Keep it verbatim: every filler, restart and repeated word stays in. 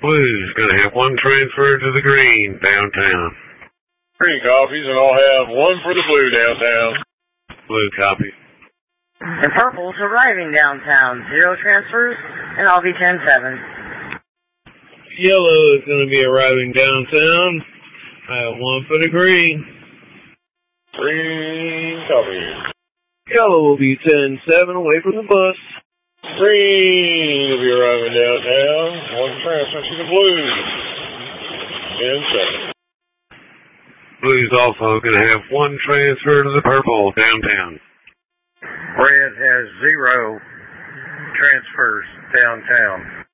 Blue's gonna have one transfer to the green downtown. Green copies, and I'll have one for the blue downtown. Blue copy. And purple's arriving downtown. Zero transfers, and I'll be ten seven. Yellow is going to be arriving downtown. I have one for the green. Green copies. Yellow will be ten seven away from the bus. Green will be arriving downtown. One transfer to the blue. ten seven. Blue's also gonna have one transfer to the purple downtown. Red has zero transfers downtown.